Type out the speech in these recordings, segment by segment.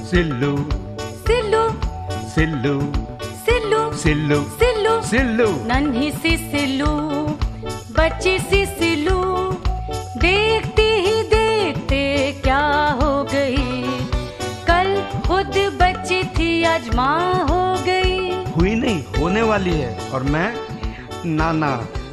सिल्लू सिल्लू सिल्लू सिल्लू सिल्लू सिल्लू सिल्लू। नन्ही सी सिल्लू, बच्ची सी सिल्लू, देखते ही देखते क्या हो गई। कल खुद बच्ची थी, आज माँ हो गई। हुई नहीं, होने वाली है। और मैं नाना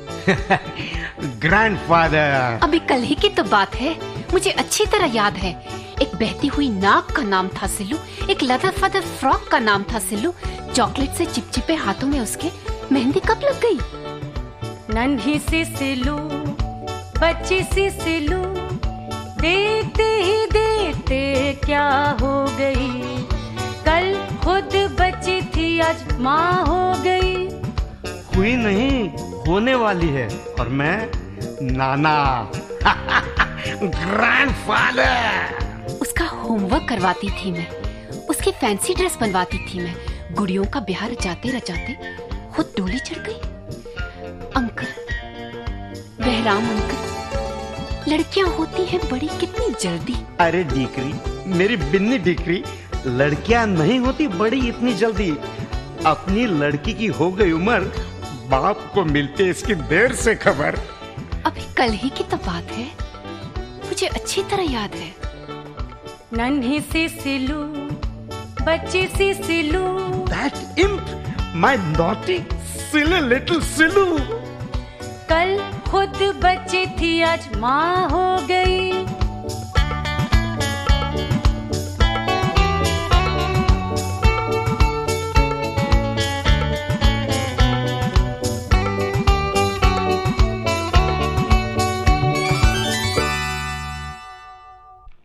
ग्रैंडफादर। अभी कल ही की तो बात है, मुझे अच्छी तरह याद है। एक बहती हुई नाक का नाम था सिल्लू, एक लदर फदर फ्रॉक का नाम था सिल्लू। चॉकलेट से चिपचिपे हाथों में उसके मेहंदी कब लग गई। नन्ही सी सिल्लू, बच्ची सी सिल्लू, देखते ही देखते क्या हो गई। कल खुद बच्ची थी, आज माँ हो गई। हुई नहीं, होने वाली है। और मैं नाना ग्रैंडफादर। उसका होमवर्क करवाती थी मैं, उसकी फैंसी ड्रेस बनवाती थी मैं। गुड़ियों का ब्याह रचाते रचाते खुद डोली चढ़ गई। अंकल, बहराम अंकल, लड़कियां होती हैं बड़ी कितनी जल्दी। अरे डीकरी, मेरी बिन्नी डीकरी, लड़कियां नहीं होती बड़ी इतनी जल्दी। अपनी लड़की की हो गई उम्र, बाप को मिलते इसकी देर से खबर। अभी कल ही की तो बात है, मुझे अच्छी तरह याद है। नन्ही सी सिल्लू, बच्ची सी Sillu, That imp, my naughty, silly little Sillu. कल खुद बच्ची थी, आज माँ हो गई।